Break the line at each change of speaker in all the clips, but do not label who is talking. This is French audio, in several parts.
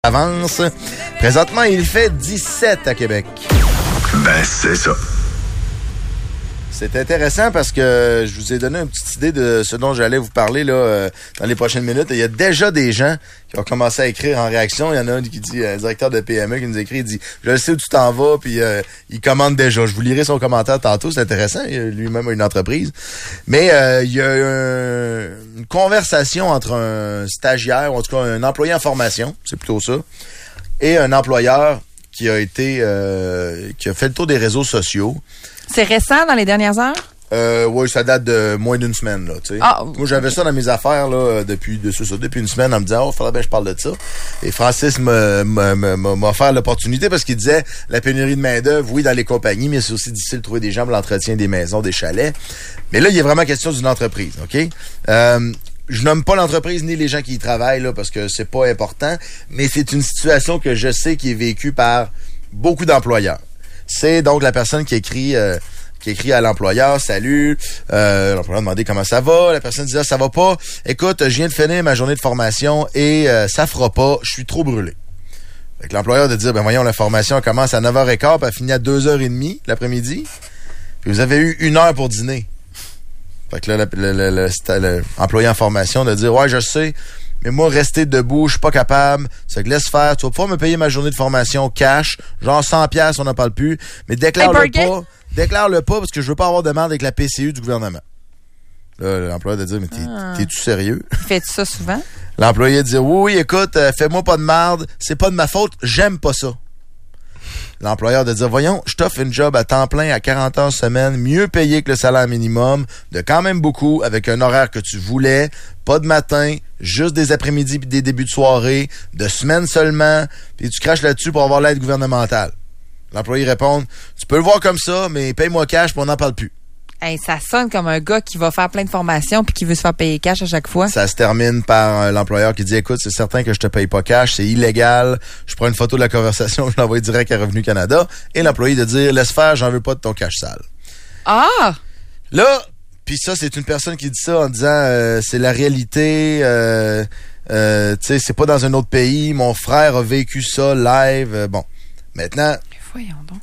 Avance. Présentement, il fait 17 à Québec.
Ben, c'est ça.
C'est intéressant parce que je vous ai donné une petite idée de ce dont j'allais vous parler là dans les prochaines minutes. Il y a déjà des gens qui ont commencé à écrire en réaction. Il y en a un qui dit, un directeur de PME qui nous écrit, il dit « Je sais où tu t'en vas », puis il commande déjà. Je vous lirai son commentaire tantôt, c'est intéressant. Lui-même a une entreprise. Mais il y a une conversation entre un stagiaire, ou en tout cas un employé en formation, c'est plutôt ça, et un employeur qui a été qui a fait le tour des réseaux sociaux.
C'est récent, dans les dernières heures?
Oui, ça date de moins d'une semaine, là, tu sais.
Ah,
moi, j'avais ça dans mes affaires, là, depuis une semaine, en me disant, faudrait bien que je parle de ça. Et Francis m'a offert l'opportunité parce qu'il disait, la pénurie de main-d'œuvre, oui, dans les compagnies, mais c'est aussi difficile de trouver des gens pour l'entretien des maisons, des chalets. Mais là, il y a vraiment question d'une entreprise, OK? Je nomme pas l'entreprise ni les gens qui y travaillent, là, parce que c'est pas important, mais c'est une situation que je sais qui est vécue par beaucoup d'employeurs. C'est donc la personne qui écrit à l'employeur, salut, l'employeur a demandé comment ça va, la personne dit ça va pas, écoute, je viens de finir ma journée de formation et ça fera pas, je suis trop brûlé. Fait que l'employeur de dire, ben voyons, la formation commence à 9h15, puis elle finit à 2h30 l'après-midi, puis vous avez eu 1 heure pour dîner. Fait que là, l'employé en formation de dire, ouais, je sais, mais moi, rester debout, je suis pas capable. C'est que laisse faire. Tu vas pouvoir me payer ma journée de formation cash, genre 100$, on n'en parle plus. Mais déclare-le pas. Déclare-le pas parce que je veux pas avoir de merde avec la PCU du gouvernement. Là, l'employé de dire, mais t'es-tu sérieux?
Fais-tu ça souvent?
L'employé de dire, oui, écoute, fais-moi pas de merde. C'est pas de ma faute. J'aime pas ça. L'employeur de dire, voyons, je t'offre une job à temps plein à 40 heures semaine, mieux payé que le salaire minimum, de quand même beaucoup, avec un horaire que tu voulais, pas de matin, juste des après-midi puis des débuts de soirée, de semaine seulement, puis tu craches là-dessus pour avoir l'aide gouvernementale. L'employé répond, tu peux le voir comme ça, mais paye-moi cash puis on n'en parle plus.
Hey, ça sonne comme un gars qui va faire plein de formations puis qui veut se faire payer cash à chaque fois.
Ça se termine par l'employeur qui dit, écoute, c'est certain que je te paye pas cash, c'est illégal. Je prends une photo de la conversation, je l'envoie direct à Revenu Canada. Et l'employé de dire, laisse faire, j'en veux pas de ton cash sale.
Ah!
Là, puis ça, c'est une personne qui dit ça en disant, c'est la réalité, tu sais, c'est pas dans un autre pays. Mon frère a vécu ça live. Bon, maintenant...
Voyons donc.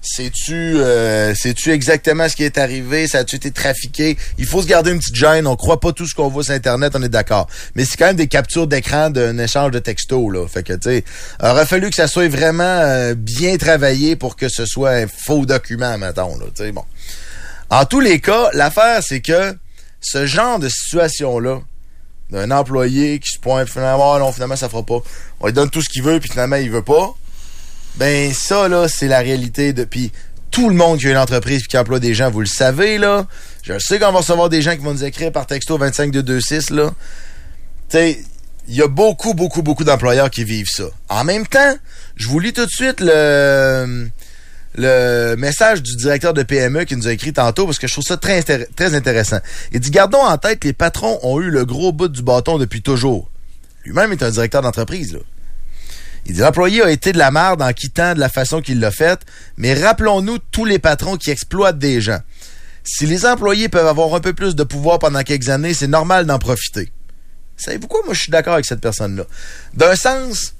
Sais-tu exactement ce qui est arrivé? Ça a-tu été trafiqué? Il faut se garder une petite gêne. On croit pas tout ce qu'on voit sur Internet, on est d'accord. Mais c'est quand même des captures d'écran d'un échange de textos, là. Fait que, tu sais, aurait fallu que ça soit vraiment bien travaillé pour que ce soit un faux document, mettons, là. Tu sais, bon. En tous les cas, l'affaire, c'est que ce genre de situation-là, d'un employé qui se pointe, finalement, non, finalement, ça fera pas. On lui donne tout ce qu'il veut, puis finalement, il veut pas. Ben ça, là, c'est la réalité depuis tout le monde qui a une entreprise et qui emploie des gens, vous le savez, là. Je sais qu'on va recevoir des gens qui vont nous écrire par texto 25226, là. Tu sais, il y a beaucoup d'employeurs qui vivent ça. En même temps, je vous lis tout de suite le message du directeur de PME qui nous a écrit tantôt parce que je trouve ça très intéressant. Il dit, gardons en tête, les patrons ont eu le gros bout du bâton depuis toujours. Lui-même est un directeur d'entreprise, là. Il dit, l'employé a été de la merde en quittant de la façon qu'il l'a faite, mais rappelons-nous tous les patrons qui exploitent des gens. Si les employés peuvent avoir un peu plus de pouvoir pendant quelques années, c'est normal d'en profiter. Savez-vous quoi? Moi, je suis d'accord avec cette personne-là. D'un sens,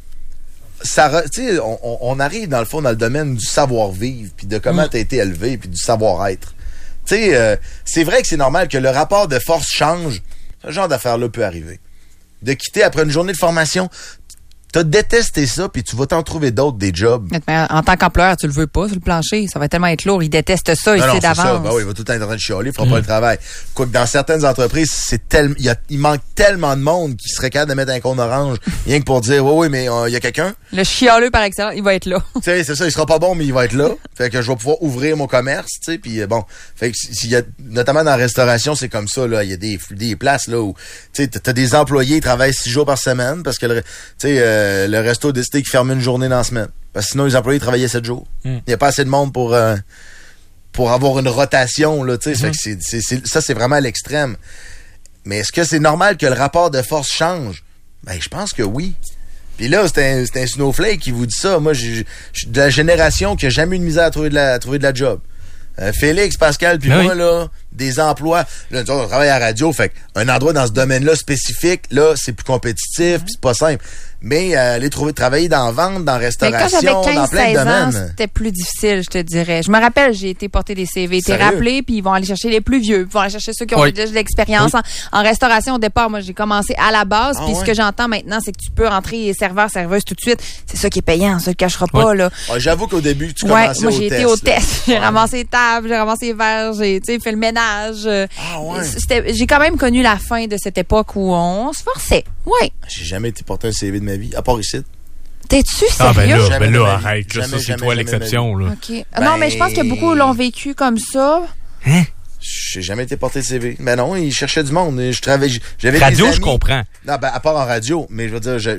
on arrive dans le fond dans le domaine du savoir-vivre, puis de comment t'as été élevé, puis du savoir-être. C'est vrai que c'est normal que le rapport de force change. Ce genre d'affaire-là peut arriver. De quitter après une journée de formation... T'as détesté ça, puis tu vas t'en trouver d'autres, des jobs.
Mais en tant qu'employeur, tu le veux pas sur le plancher. Ça va tellement être lourd. Il déteste ça, il sait d'avance.
Ça. Ben oui, il va tout le temps être en train de chialer, il fera pas le travail. Quoique dans certaines entreprises, il manque tellement de monde qui serait capable de mettre un cône orange, rien que pour dire, oui, mais il y a quelqu'un.
Le chialeux par excellence, il va être là.
Tu sais, c'est ça, il sera pas bon, mais il va être là. Fait que je vais pouvoir ouvrir mon commerce, tu sais, puis bon. Fait que s'il y a, notamment dans la restauration, c'est comme ça, là. Il y a des places, là, où, tu sais, t'as des employés qui travaillent 6 jours par semaine parce que, le resto a décidé qu'il fermait une journée dans la semaine. Parce que sinon, les employés travaillaient 7 jours. Il n'y a pas assez de monde pour avoir une rotation, là, tu sais. Fait que ça, c'est vraiment à l'extrême. Mais est-ce que c'est normal que le rapport de force change? Ben, je pense que oui. Puis là, c'est un snowflake qui vous dit ça. Moi, je suis de la génération qui a jamais eu de misère à trouver de la job. Félix, Pascal, puis moi, là, des emplois. Là, nous autres, on travaille à la radio, fait un endroit dans ce domaine-là spécifique, là, c'est plus compétitif, puis c'est pas simple. Mais aller travailler dans la vente, dans la restauration, dans plein de domaines.
C'était plus difficile, je te dirais. Je me rappelle, j'ai été porter des CV, été rappelé, puis ils vont aller chercher les plus vieux, ils vont aller chercher ceux qui ont déjà de l'expérience. En restauration, au départ, moi, j'ai commencé à la base, puis ce que j'entends maintenant, c'est que tu peux rentrer serveur, serveuse tout de suite. C'est ça qui est payant, ça le cachera pas, là.
J'avoue qu'au début, tu commençais
moi, j'ai été au test. J'ai ramassé les tables, j'ai ramassé les verres, j'ai fait le ménage. J'ai quand même connu la fin de cette époque où on se forçait. Oui.
J'ai jamais été porter un CV de ma vie, à part ici.
T'es-tu sérieux?
Ben là, arrête. Là, ça, c'est toi l'exception. Là.
OK. Non, mais je pense que beaucoup l'ont vécu comme ça.
Hein?
J'ai jamais été porté de CV. Mais non, ils cherchaient du monde. J'avais
radio,
des amis.
Je comprends.
Non, à part en radio. Mais je veux dire,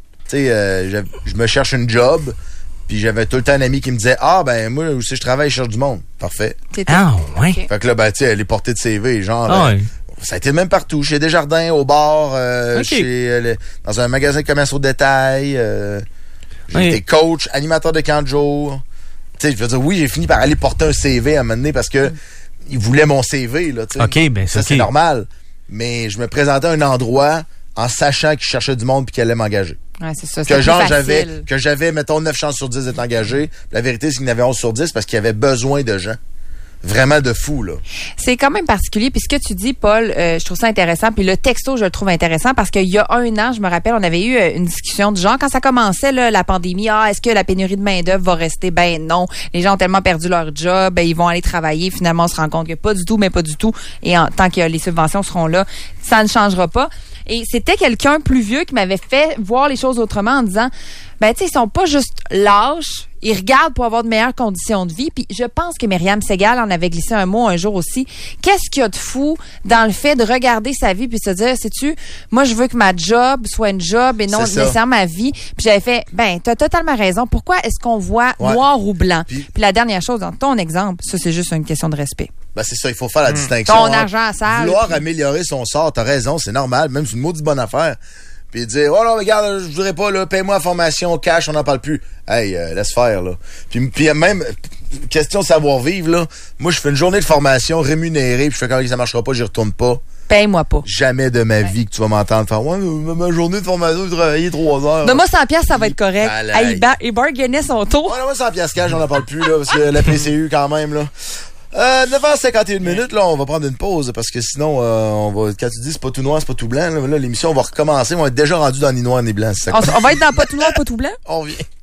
je me cherche une job. Puis j'avais tout le temps un ami qui me disait moi aussi je travaille, je cherche du monde. Parfait.
Ouais.
Okay.
Fait que là, elle est portée de CV. Genre, ça a été même partout. Chez Desjardins, au bar, dans un magasin de commerce au détail. J'ai été coach, animateur de camp de jour. Tu sais, je veux dire, oui, j'ai fini par aller porter un CV à un moment donné parce que ils voulaient mon CV, là, tu sais.
OK, ben
ça, c'est normal. Mais je me présentais à un endroit en sachant qu'ils cherchaient du monde puis qu'ils allaient m'engager.
Ouais, c'est ça.
Que j'avais, mettons, 9 chances sur 10 d'être engagé. La vérité, c'est qu'il y en avait 11 sur 10 parce qu'il y avait besoin de gens. Vraiment de fou, là.
C'est quand même particulier. Puis ce que tu dis, Paul, je trouve ça intéressant. Puis le texto, je le trouve intéressant parce qu'il y a un an, je me rappelle, on avait eu une discussion du genre, quand ça commençait, là, la pandémie, est-ce que la pénurie de main-d'œuvre va rester? Ben non. Les gens ont tellement perdu leur job, ils vont aller travailler. Finalement, on se rend compte que pas du tout, mais pas du tout. Et tant que les subventions seront là, ça ne changera pas. Et c'était quelqu'un plus vieux qui m'avait fait voir les choses autrement en disant, tu sais, ils sont pas juste lâches, ils regardent pour avoir de meilleures conditions de vie. Puis je pense que Myriam Segal en avait glissé un mot un jour aussi. Qu'est-ce qu'il y a de fou dans le fait de regarder sa vie puis se dire, sais-tu, moi je veux que ma job soit une job et non nécessairement ma vie. Puis j'avais fait, t'as totalement raison. Pourquoi est-ce qu'on voit noir ou blanc? Puis la dernière chose, dans ton exemple, ça c'est juste une question de respect.
C'est ça, il faut faire la distinction.
Ton argent à salle.
Vouloir améliorer son sort, t'as raison, c'est normal, même c'est une maudite bonne affaire. Puis dire, oh non, regarde, je voudrais pas, là, paye-moi la formation, cash, on n'en parle plus. Hey, laisse faire, là. Puis même, question de savoir-vivre, là, moi, je fais une journée de formation rémunérée, puis je fais quand ça marchera pas, j'y retourne pas.
Paye-moi pas.
Jamais de ma vie que tu vas m'entendre faire, ma journée de formation, je vais travailler 3 heures.
Donne-moi 100$, ça va être correct. Il bargainait son tour.
Ouais, moi, 100$ cash, on n'en parle plus, là, parce que la PCU, quand même, là. 9h51 minutes, là, on va prendre une pause parce que sinon, quand tu dis c'est pas tout noir, c'est pas tout blanc, là, l'émission va recommencer, on va être déjà rendu dans ni noir ni blanc.
On va être dans pas tout noir, pas tout blanc?
On vient.